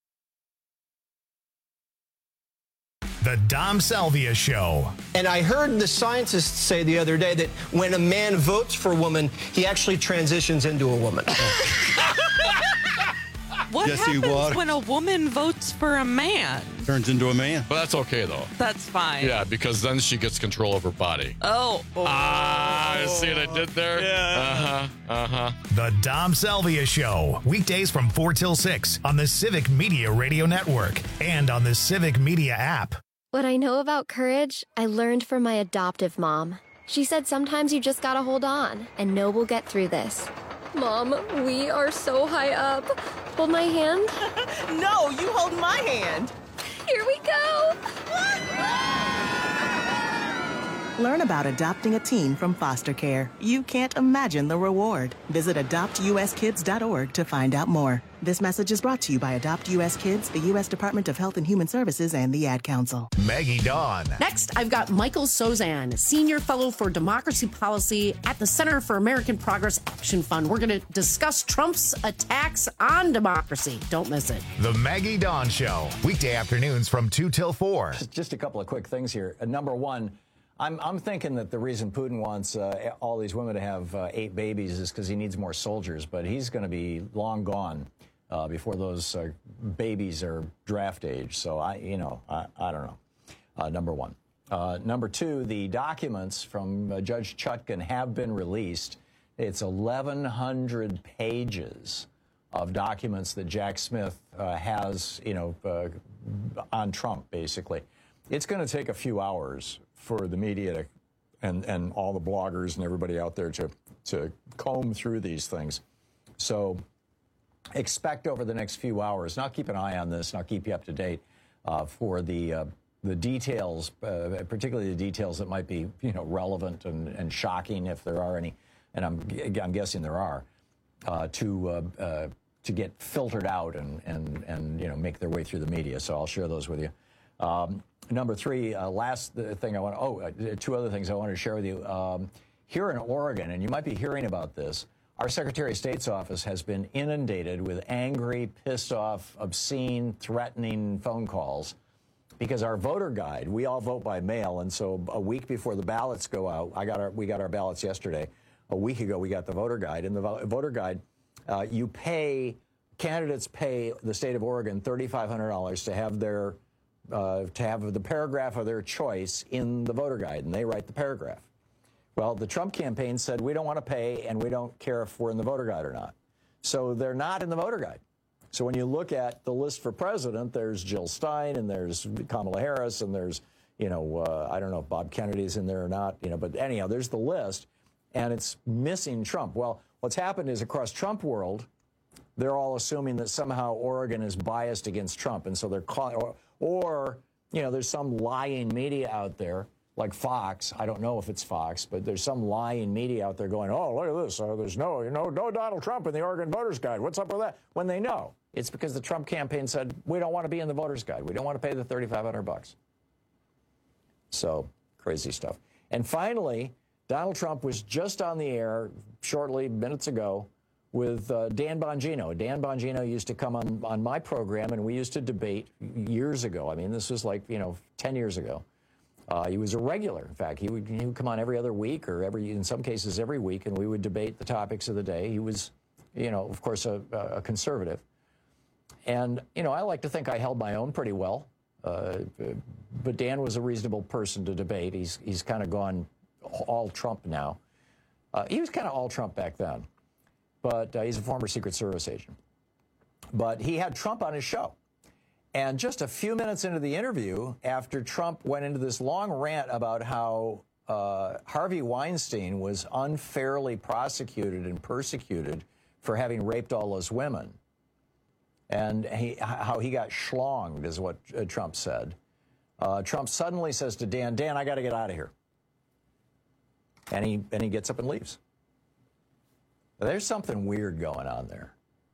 The Dom Salvia Show. And I heard the scientists say the other day that when a man votes for a woman, he actually transitions into a woman. What Jesse happens Watters. when a woman votes for a man? Turns into a man. But that's okay, though. That's fine. Yeah, because then she gets control of her body. Oh. See what I did there? Yeah. The Dom Salvia Show, weekdays from 4 till 6 on the Civic Media Radio Network and on the Civic Media app. What I know about courage, I learned from my adoptive mom. She said sometimes you just gotta hold on and know we'll get through this. Mom, we are so high up. Hold my hand. No, you hold my hand. Here we go. Learn about adopting a teen from foster care. You can't imagine the reward. Visit adoptuskids.org to find out more. This message is brought to you by Adopt U.S. Kids, the U.S. Department of Health and Human Services, and the Ad Council. Maggie Dawn. Next, I've got Michael Sozan, Senior Fellow for Democracy Policy at the Center for American Progress Action Fund. We're going to discuss Trump's attacks on democracy. Don't miss it. The Maggie Dawn Show, weekday afternoons from 2 till 4. Just a couple of quick things here. Number one, I'm thinking that the reason Putin wants all these women to have 8 babies is because he needs more soldiers, but he's going to be long gone before those babies are draft age. So I don't know. Number one. Number two, the documents from Judge Chutkan have been released. It's 1,100 pages of documents that Jack Smith has, on Trump, basically. It's going to take a few hours for the media and all the bloggers and everybody out there to comb through these things. So expect over the next few hours, and I'll keep an eye on this, and I'll keep you up to date for the details, particularly the details that might be, relevant and shocking if there are any, and I'm guessing there are, to get filtered out and make their way through the media. So I'll share those with you. Number three, last thing I want, two other things I wanted to share with you. Here in Oregon, and you might be hearing about this, our Secretary of State's office has been inundated with angry, pissed off, obscene, threatening phone calls because our voter guide, we all vote by mail, and so a week before the ballots go out, we got our ballots yesterday. A week ago, we got the voter guide. In the voter guide, candidates pay the state of Oregon $3,500 to have the paragraph of their choice in the voter guide, and they write the paragraph. Well, the Trump campaign said, we don't want to pay, and we don't care if we're in the voter guide or not. So they're not in the voter guide. So when you look at the list for president, there's Jill Stein, and there's Kamala Harris, and there's, I don't know if Bob Kennedy's in there or not, but anyhow, there's the list, and it's missing Trump. Well, what's happened is across Trump world, they're all assuming that somehow Oregon is biased against Trump, and so they're or there's some lying media out there like Fox. I don't know if it's Fox, but there's some lying media out there going, oh, look at this. There's no Donald Trump in the Oregon Voters Guide. What's up with that? When they know it's because the Trump campaign said, we don't want to be in the Voters Guide. We don't want to pay the $3,500. So crazy stuff. And finally, Donald Trump was just on the air minutes ago, with Dan Bongino. Dan Bongino used to come on my program, and we used to debate years ago. I mean, this was like, 10 years ago. He was a regular. In fact, he would come on every other week or in some cases every week, and we would debate the topics of the day. He was, of course, a conservative. And, I like to think I held my own pretty well. But Dan was a reasonable person to debate. He's kind of gone all Trump now. He was kind of all Trump back then. But he's a former Secret Service agent. But he had Trump on his show. And just a few minutes into the interview, after Trump went into this long rant about how Harvey Weinstein was unfairly prosecuted and persecuted for having raped all those women, and how he got schlonged, is what Trump said, Trump suddenly says to Dan, I got to get out of here. And he gets up and leaves. There's something weird going on there.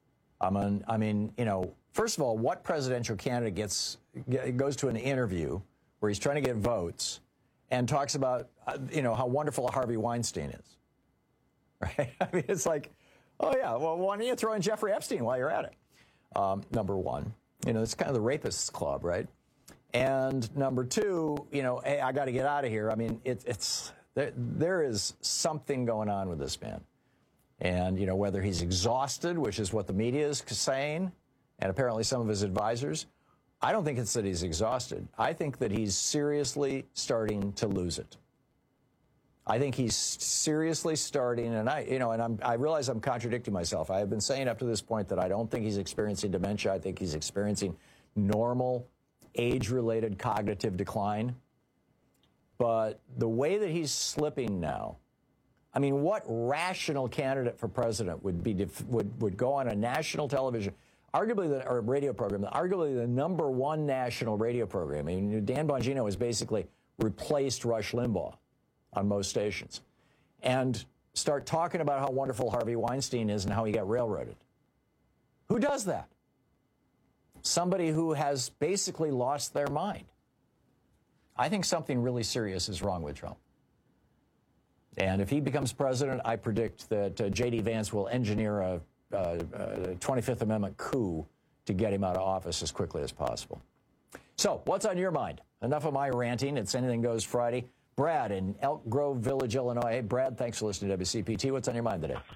I mean, first of all, what presidential candidate goes to an interview where he's trying to get votes and talks about, how wonderful Harvey Weinstein is? Right? I mean, it's like, oh, yeah, well, why don't you throw in Jeffrey Epstein while you're at it? Number one, it's kind of the rapists club, right? And number two, hey, I got to get out of here. I mean, there is something going on with this man. And, whether he's exhausted, which is what the media is saying, and apparently some of his advisors, I don't think it's that he's exhausted. I think that he's seriously starting to lose it. I think he's seriously starting, and I realize I'm contradicting myself. I have been saying up to this point that I don't think he's experiencing dementia. I think he's experiencing normal age-related cognitive decline. But the way that he's slipping now, I mean, what rational candidate for president would go on a national television, arguably or radio program, arguably the number one national radio program? I mean, Dan Bongino has basically replaced Rush Limbaugh on most stations, and start talking about how wonderful Harvey Weinstein is and how he got railroaded. Who does that? Somebody who has basically lost their mind. I think something really serious is wrong with Trump. And if he becomes president, I predict that J.D. Vance will engineer a 25th Amendment coup to get him out of office as quickly as possible. So, what's on your mind? Enough of my ranting. It's Anything Goes Friday. Brad in Elk Grove Village, Illinois. Hey, Brad, thanks for listening to WCPT. What's on your mind today?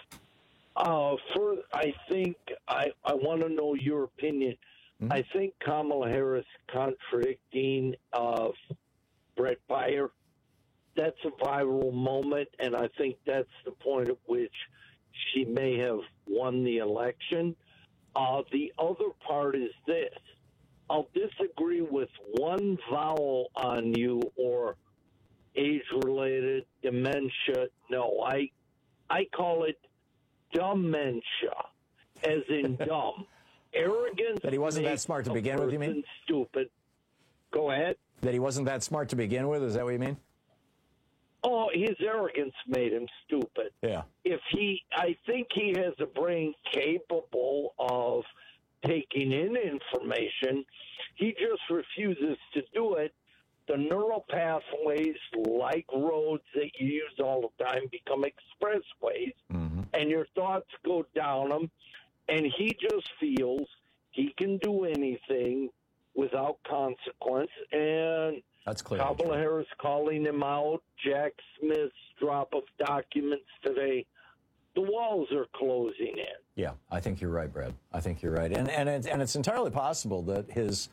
I think I want to know your opinion. Mm-hmm. I think Kamala Harris contradicting Brett Baier, that's a viral moment, and I think that's the point at which she may have won the election. The other part is this. I'll disagree with one vowel on you or age-related dementia. No, I call it dementia, as in dumb. Arrogance. That he wasn't that smart to begin with, you mean? Stupid. Go ahead. That he wasn't that smart to begin with, is that what you mean? Oh, his arrogance made him stupid. Yeah. I think he has a brain capable of taking in information. He just refuses to do it. The neural pathways, like roads that you use all the time, become expressways, and your thoughts go down them, and he just feels he can do anything without consequence. And that's clear. Kamala Harris calling him out, Jack Smith's drop of documents today. The walls are closing in. Yeah, I think you're right, Brad. I think you're right, and it's entirely possible that his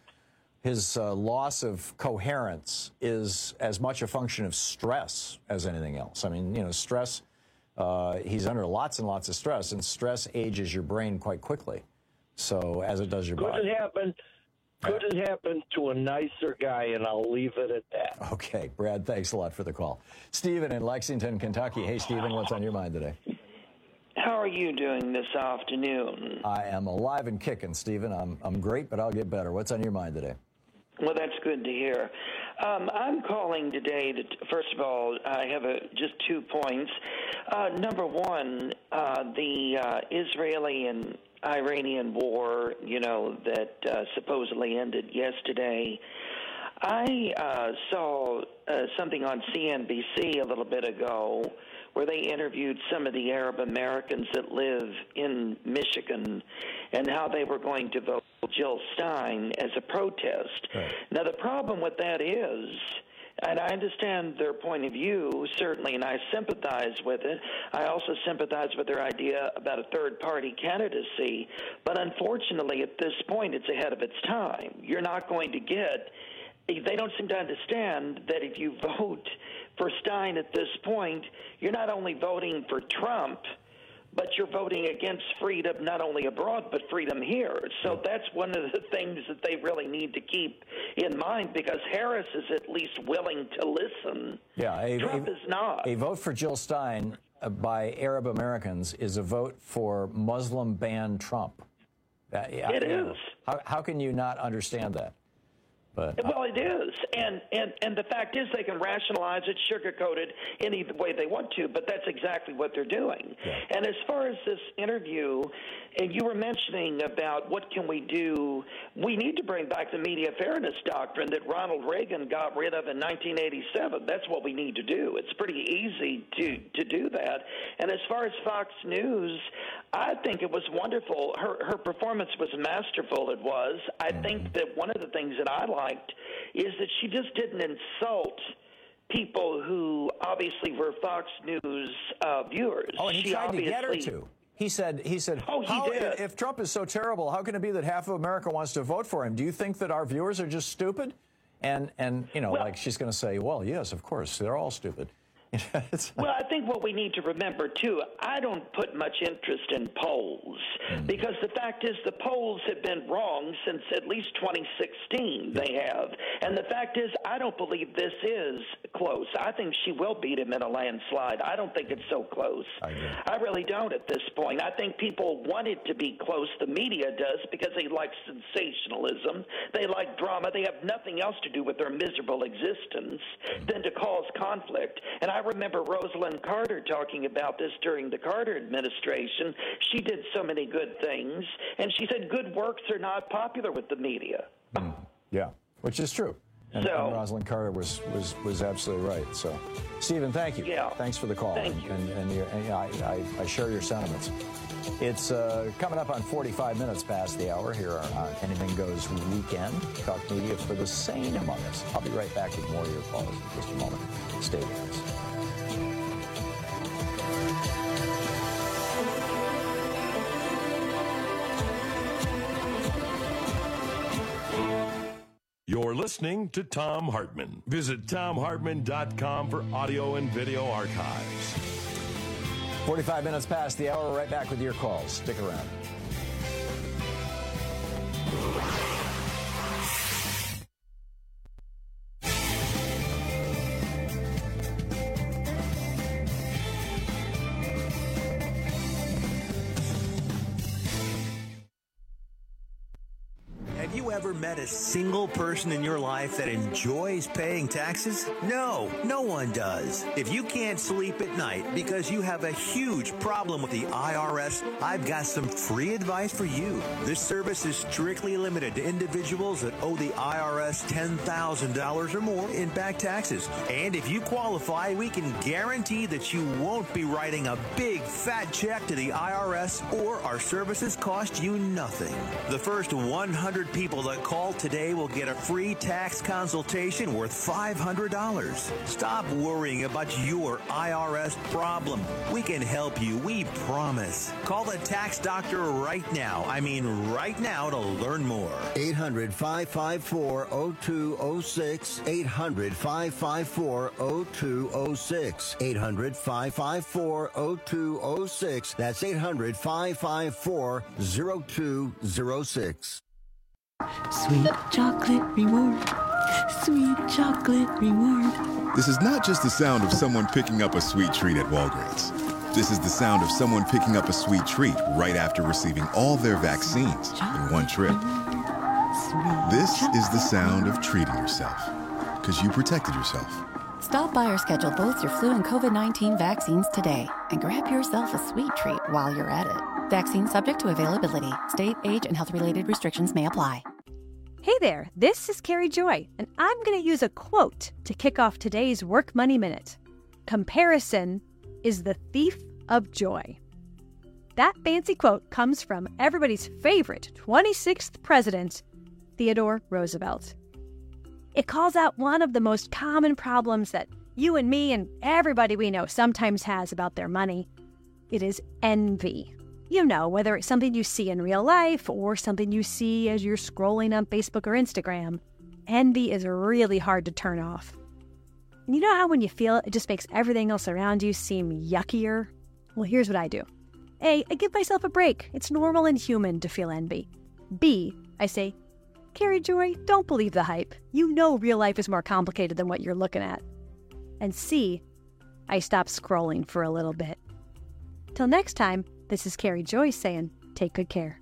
loss of coherence is as much a function of stress as anything else. I mean, stress. He's under lots and lots of stress, and stress ages your brain quite quickly. So as it does your body. Could it happen to a nicer guy, and I'll leave it at that. Okay, Brad, thanks a lot for the call. Stephen in Lexington, Kentucky. Hey, Stephen, what's on your mind today? How are you doing this afternoon? I am alive and kicking, Stephen. I'm great, but I'll get better. What's on your mind today? Well, that's good to hear. I'm calling today first of all, I have just 2 points. Number one, the Israeli and Iranian war, that supposedly ended yesterday. I saw something on CNBC a little bit ago where they interviewed some of the Arab Americans that live in Michigan and how they were going to vote Jill Stein as a protest. Right. Now, the problem with that is, and I understand their point of view, certainly, and I sympathize with it. I also sympathize with their idea about a third-party candidacy. But unfortunately, at this point, it's ahead of its time. You're not going to get – they don't seem to understand that if you vote for Stein at this point, you're not only voting for Trump, but you're voting against freedom not only abroad but freedom here. So that's one of the things that they really need to keep in mind, because Harris is at least willing to listen. Yeah, Trump is not. A vote for Jill Stein by Arab Americans is a vote for Muslim ban Trump. It is. How can you not understand that? But, well, it is, and the fact is they can rationalize it, sugarcoat it any way they want to, but that's exactly what they're doing. Yeah. And as far as this interview, and you were mentioning about what can we do, we need to bring back the media fairness doctrine that Ronald Reagan got rid of in 1987. That's what we need to do. It's pretty easy to do that. And as far as Fox News, I think it was wonderful. Her performance was masterful. It was. I think that one of the things that I liked is that she just didn't insult people who obviously were Fox News viewers. Oh, and he tried to get her to. He said, Oh, he did. If Trump is so terrible, how can it be that half of America wants to vote for him? Do you think that our viewers are just stupid? And like she's going to say, well, yes, of course, they're all stupid. Well, I think what we need to remember, too, I don't put much interest in polls because the fact is the polls have been wrong since at least 2016. They have. And the fact is I don't believe this is close. I think she will beat him in a landslide. I don't think it's so close. I really don't at this point. I think people want it to be close. The media does because they like sensationalism. They like drama. They have nothing else to do with their miserable existence than to cause conflict. And I remember Rosalind Carter talking about this during the Carter administration. She did so many good things, and she said good works are not popular with the media. Yeah, which is true. And Rosalind Carter was absolutely right. So, Stephen, thank you. Yeah. Thanks for the call. Thank you. And I share your sentiments. It's coming up on 45 minutes past the hour here on Anything Goes Weekend. Talk Media for the sane among us. I'll be right back with more of your calls in just a moment. Stay with us. You're listening to Thom Hartmann. Visit ThomHartmann.com for audio and video archives. 45 minutes past the hour. We're right back with your calls. Stick around. Have you ever met a single person in your life that enjoys paying taxes? No, no one does. If you can't sleep at night because you have a huge problem with the IRS, I've got some free advice for you. This service is strictly limited to individuals that owe the IRS $10,000 or more in back taxes. And if you qualify, we can guarantee that you won't be writing a big fat check to the IRS, or our services cost you nothing. The first 100 people that call today will get a free tax consultation worth $500. Stop worrying about your IRS problem. We can help you, we promise. Call the tax doctor right now. I mean right now, to learn more. 800-554-0206. 800-554-0206. 800-554-0206. That's 800-554-0206. Sweet chocolate reward. Sweet chocolate reward. This is not just the sound of someone picking up a sweet treat at Walgreens. This is the sound of someone picking up a sweet treat right after receiving all their vaccines in one trip. This is the sound of treating yourself, because you protected yourself. Stop by or schedule both your flu and COVID-19 vaccines today and grab yourself a sweet treat while you're at it. Vaccine subject to availability. State, age, and health-related restrictions may apply. Hey there, this is Carrie Joy, and I'm going to use a quote to kick off today's Work Money Minute. Comparison is the thief of joy. That fancy quote comes from everybody's favorite 26th president, Theodore Roosevelt. It calls out one of the most common problems that you and me and everybody we know sometimes has about their money. It is envy. You know, whether it's something you see in real life or something you see as you're scrolling on Facebook or Instagram, envy is really hard to turn off. And you know how when you feel it, it just makes everything else around you seem yuckier? Well, here's what I do. A, I give myself a break. It's normal and human to feel envy. B, I say, Carrie Joy, don't believe the hype. You know real life is more complicated than what you're looking at. And C, I stop scrolling for a little bit. Till next time, this is Carrie Joy saying, take good care.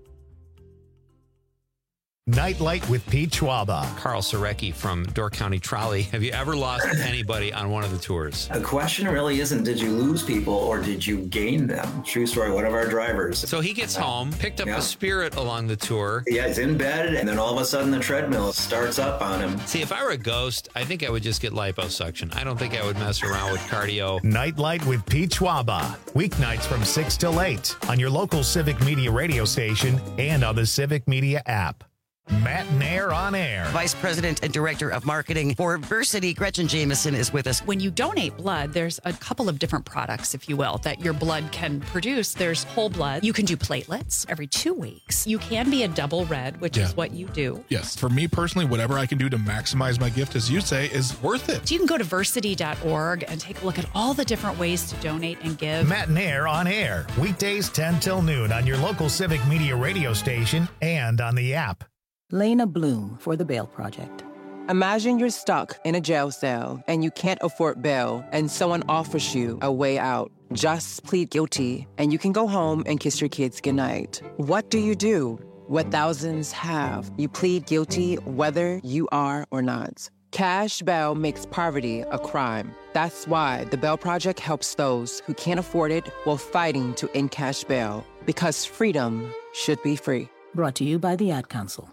Nightlight with Pete Schwaba. Carl Surecki from Door County Trolley. Have you ever lost anybody on one of the tours? The question really isn't did you lose people or did you gain them? True story, one of our drivers. So he gets home, picked up a Spirit along the tour. Yeah, he's in bed, and then all of a sudden the treadmill starts up on him. See, if I were a ghost, I think I would just get liposuction. I don't think I would mess around with cardio. Nightlight with Pete Schwaba. Weeknights from 6 till 8 on your local Civic Media radio station and on the Civic Media app. Matt Nair on Air. Vice President and Director of Marketing for Versity, Gretchen Jameson, is with us. When you donate blood, there's a couple of different products, if you will, that your blood can produce. There's whole blood. You can do platelets every 2 weeks. You can be a double red, which is what you do. Yes. For me personally, whatever I can do to maximize my gift, as you say, is worth it. So you can go to versity.org and take a look at all the different ways to donate and give. Matt Nair on Air. Weekdays 10 till noon on your local Civic Media radio station and on the app. Lena Bloom for the Bail Project. Imagine you're stuck in a jail cell and you can't afford bail and someone offers you a way out. Just plead guilty and you can go home and kiss your kids goodnight. What do? What thousands have. You plead guilty whether you are or not. Cash bail makes poverty a crime. That's why the Bail Project helps those who can't afford it while fighting to end cash bail. Because freedom should be free. Brought to you by the Ad Council.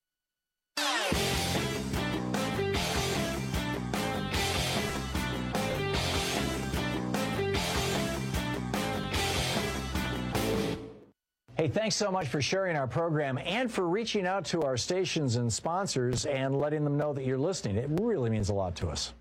Hey, thanks so much for sharing our program and for reaching out to our stations and sponsors and letting them know that you're listening. It really means a lot to us.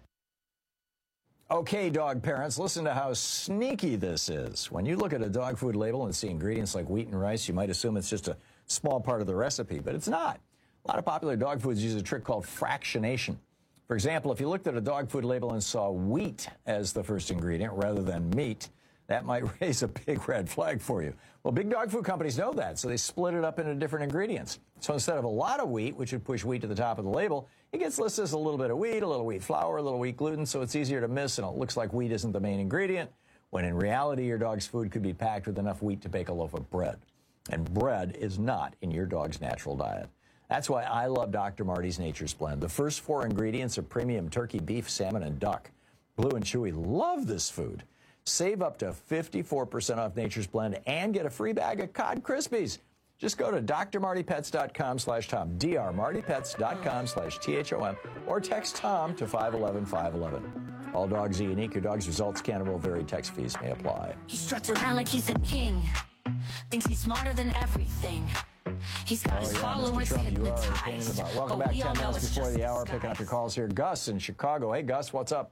Okay, dog parents, listen to how sneaky this is. When you look at a dog food label and see ingredients like wheat and rice, you might assume it's just a small part of the recipe, but it's not. A lot of popular dog foods use a trick called fractionation. For example, if you looked at a dog food label and saw wheat as the first ingredient rather than meat, that might raise a big red flag for you. Well, big dog food companies know that, so they split it up into different ingredients. So instead of a lot of wheat, which would push wheat to the top of the label, it gets listed as a little bit of wheat, a little wheat flour, a little wheat gluten, so it's easier to miss, and it looks like wheat isn't the main ingredient, when in reality, your dog's food could be packed with enough wheat to bake a loaf of bread. And bread is not in your dog's natural diet. That's why I love Dr. Marty's Nature's Blend. The first 4 ingredients are premium turkey, beef, salmon, and duck. Blue and Chewy love this food. Save up to 54% off Nature's Blend and get a free bag of Cod Krispies. Just go to drmartypets.com/Tom, drmartypets.com/THOM, or text Tom to 511-511. All dogs are unique. Your dog's results can and will vary. Text fees may apply. He struts around like he's a king. Thinks he's smarter than everything. He's got his followers hypnotized. Welcome back 10 minutes before the hour. Picking up your calls here. Gus in Chicago. Hey, Gus, what's up?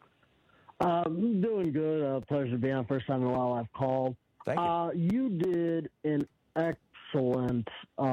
I'm doing good. Pleasure to be on. First time in a while I've called. Thank you. You did an excellent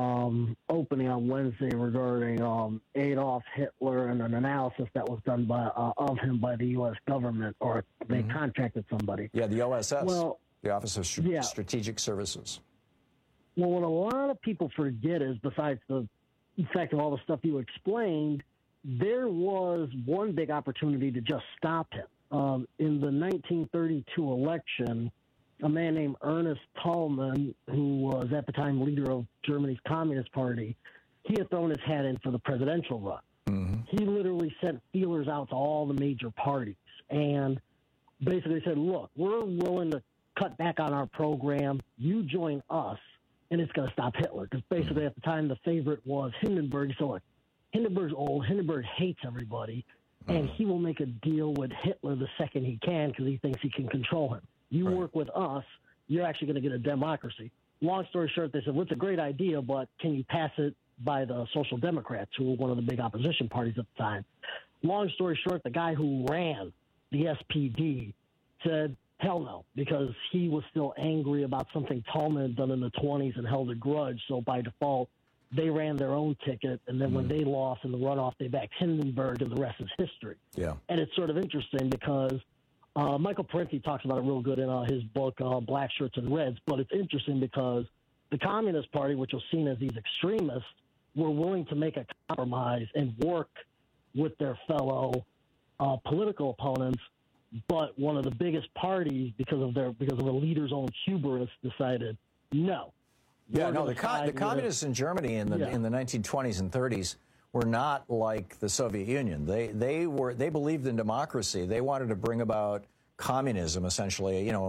opening on Wednesday regarding Adolf Hitler and an analysis that was done of him by the U.S. government, or they contracted somebody. Yeah, the OSS, well, the Office of Strategic Services. Well, what a lot of people forget is, besides the fact of all the stuff you explained, there was one big opportunity to just stop him. In the 1932 election, a man named Ernest Thälmann, who was at the time leader of Germany's Communist Party, he had thrown his hat in for the presidential run. He literally sent feelers out to all the major parties and basically said, look, we're willing to cut back on our program. You join us, and it's going to stop Hitler. Because basically at the time, the favorite was Hindenburg. So like, Hindenburg's old. Hindenburg hates everybody. And he will make a deal with Hitler the second he can because he thinks he can control him. You work with us, you're actually going to get a democracy. Long story short, they said, well, it's a great idea, but can you pass it by the Social Democrats, who were one of the big opposition parties at the time? Long story short, the guy who ran the SPD said, hell no, because he was still angry about something Thälmann had done in the 1920s and held a grudge. So by default, they ran their own ticket, and then when they lost in the runoff, they backed Hindenburg, and the rest is history. Yeah. And it's sort of interesting because Michael Parenti talks about it real good in his book, Black Shirts and Reds, but it's interesting because the Communist Party, which was seen as these extremists, were willing to make a compromise and work with their fellow political opponents, but one of the biggest parties, because of the leader's own hubris, decided no. Yeah, no, the communists in Germany in the 1920s and 30s were not like the Soviet Union. They believed in democracy. They wanted to bring about communism, essentially, a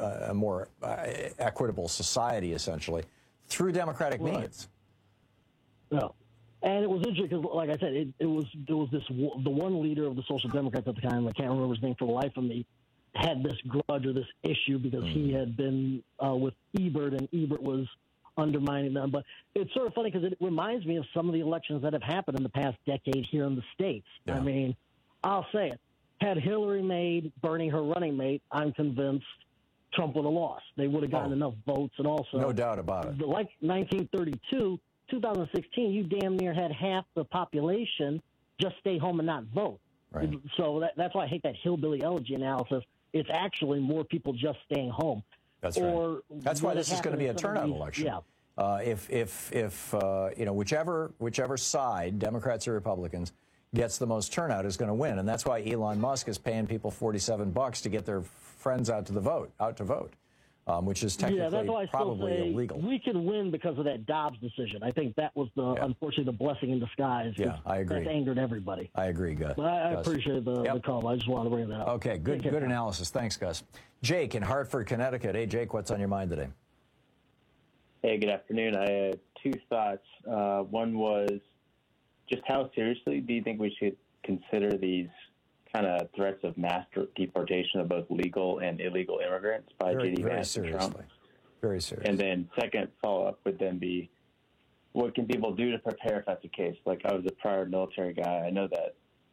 more equitable society, essentially, through democratic means. No. And it was interesting because, like I said, there was the one leader of the Social Democrats at the time, I can't remember his name for the life of me, had this grudge or this issue because he had been with Ebert, and Ebert was undermining them. But it's sort of funny because it reminds me of some of the elections that have happened in the past decade here in the States. Yeah. I mean, I'll say it. Had Hillary made Bernie her running mate, I'm convinced Trump would have lost. They would have gotten enough votes. And also, no doubt about it. Like 1932, 2016, you damn near had half the population just stay home and not vote. Right. So that's why I hate that hillbilly elegy analysis. It's actually more people just staying home. That's right. That's why this is going to be a turnout election. Yeah. If you know, whichever side, Democrats or Republicans, gets the most turnout is going to win, and that's why Elon Musk is paying people $47 to get their friends out to vote, which is technically probably illegal. We can win because of that Dobbs decision. I think that was unfortunately the blessing in disguise. Yeah, I agree. That angered everybody. I agree, Gus. But I appreciate the call. I just wanted to bring that up. Okay, good analysis. Thanks, Gus. Jake in Hartford, Connecticut. Hey, Jake, what's on your mind today? Hey, good afternoon. I had two thoughts. One was just how seriously do you think we should consider these kind of threats of mass deportation of both legal and illegal immigrants by J.D. Vance and Trump? Very serious. And then second follow-up would then be, what can people do to prepare if that's the case? Like, I was a prior military guy. I know that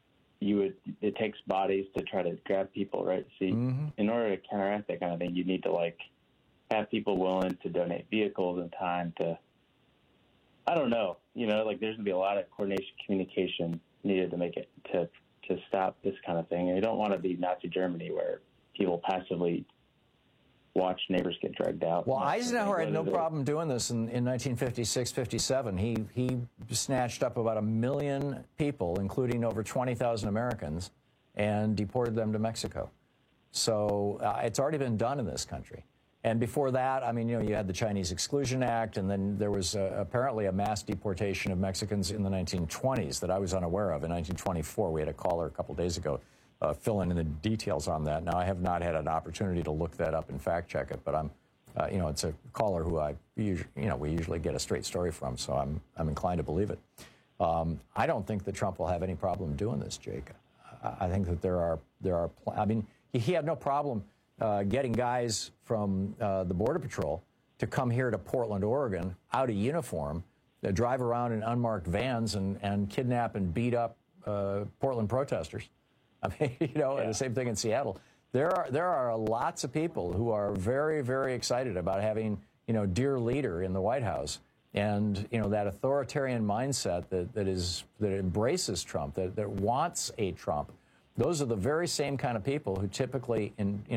it takes bodies to try to grab people, right? See, in order to counteract that kind of thing, you need to, like, have people willing to donate vehicles and time to, I don't know, like there's going to be a lot of coordination, communication needed to make it, to stop this kind of thing. And you don't want to be Nazi Germany where people passively watch neighbors get dragged out. Well, Eisenhower had no problem doing this in 1956, 57. He snatched up about 1 million people, including over 20,000 Americans, and deported them to Mexico. So it's already been done in this country. And before that, I mean, you had the Chinese Exclusion Act, and then there was apparently a mass deportation of Mexicans in the 1920s that I was unaware of. In 1924, we had a caller a couple days ago filling in the details on that. Now, I have not had an opportunity to look that up and fact check it, but I'm, it's a caller who we usually get a straight story from, so I'm inclined to believe it. I don't think that Trump will have any problem doing this, Jake. I think that there are. I mean, he had no problem getting guys from the Border Patrol to come here to Portland, Oregon, out of uniform, drive around in unmarked vans and kidnap and beat up Portland protesters. I mean, and the same thing in Seattle. There are lots of people who are very, very excited about having, dear leader in the White House. And, that authoritarian mindset that embraces Trump, that wants a Trump. Those are the very same kind of people who typically,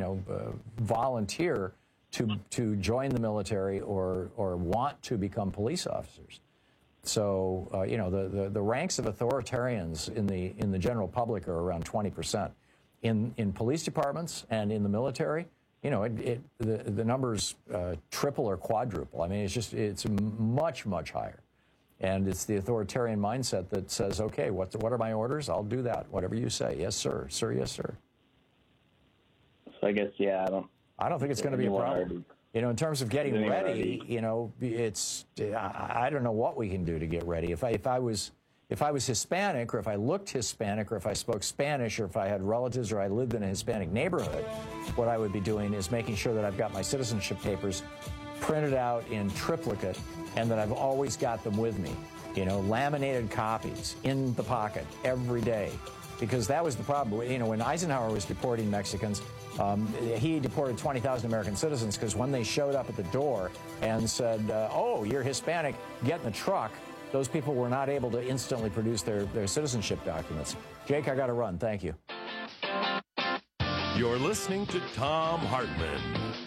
volunteer to join the military or want to become police officers. So, the ranks of authoritarians in the general public are around 20%. In police departments and in the military, the numbers triple or quadruple. I mean, it's much, much higher. And it's the authoritarian mindset that says, okay, what are my orders? I'll do that. Whatever you say. Yes, sir. Sir, yes, sir. So I guess, I don't think it's going to be a problem. In terms of getting ready, I don't know what we can do to get ready. If I was Hispanic, or if I looked Hispanic, or if I spoke Spanish, or if I had relatives, or I lived in a Hispanic neighborhood, what I would be doing is making sure that I've got my citizenship papers printed out in triplicate, and that I've always got them with me, laminated copies in the pocket every day, because that was the problem. When Eisenhower was deporting Mexicans, he deported 20,000 American citizens because when they showed up at the door and said, oh, you're Hispanic, get in the truck, those people were not able to instantly produce their citizenship documents. Jake, I got to run. Thank you. You're listening to Thom Hartmann.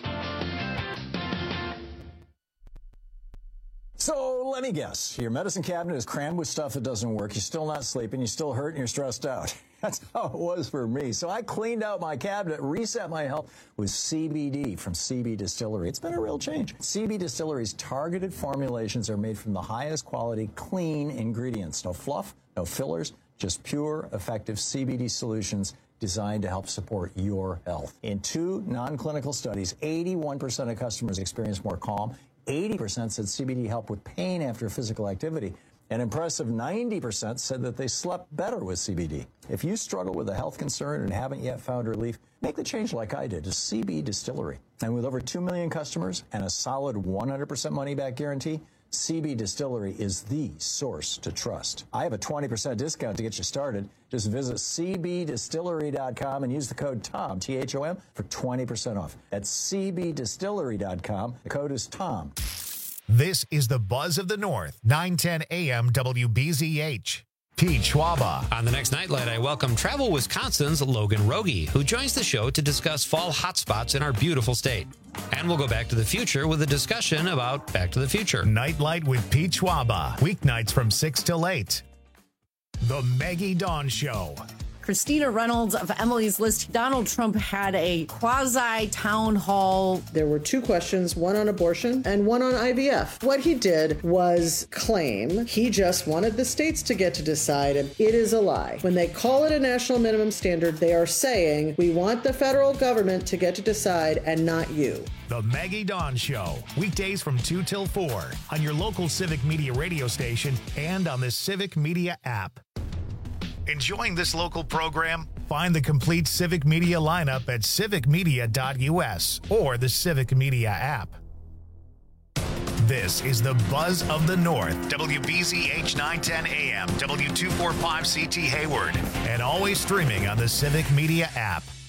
So let me guess, your medicine cabinet is crammed with stuff that doesn't work. You're still not sleeping. You're still hurt and you're stressed out. That's how it was for me. So I cleaned out my cabinet, reset my health with CBD from CB Distillery. It's been a real change. CB Distillery's targeted formulations are made from the highest quality, clean ingredients. No fluff, no fillers, just pure, effective CBD solutions designed to help support your health. In 2 non-clinical studies, 81% of customers experienced more calm. 80% said CBD helped with pain after physical activity. An impressive 90% said that they slept better with CBD. If you struggle with a health concern and haven't yet found relief, make the change like I did to CB Distillery. And with over 2 million customers and a solid 100% money-back guarantee, CB Distillery is the source to trust. I have a 20% discount to get you started. Just visit cbdistillery.com and use the code TOM, T-H-O-M, for 20% off. That's cbdistillery.com. The code is TOM. This is the Buzz of the North, 910 AM WBZH. Pete Schwaba. On the next Nightlight, I welcome Travel Wisconsin's Logan Rogie, who joins the show to discuss fall hotspots in our beautiful state. And we'll go back to the future with a discussion about Back to the Future. Nightlight with Pete Schwaba. Weeknights from 6 till 8. The Maggie Dawn Show. Christina Reynolds of Emily's List. Donald Trump had a quasi-town hall. There were 2 questions, one on abortion and one on IVF. What he did was claim he just wanted the states to get to decide, and it is a lie. When they call it a national minimum standard, they are saying, we want the federal government to get to decide and not you. The Maggie Dawn Show. Weekdays from 2 till 4 on your local Civic Media radio station and on the Civic Media app. Enjoying this local program? Find the complete Civic Media lineup at civicmedia.us or the Civic Media app. This is the Buzz of the North, WBZH 910 AM, W245CT Hayward, and always streaming on the Civic Media app.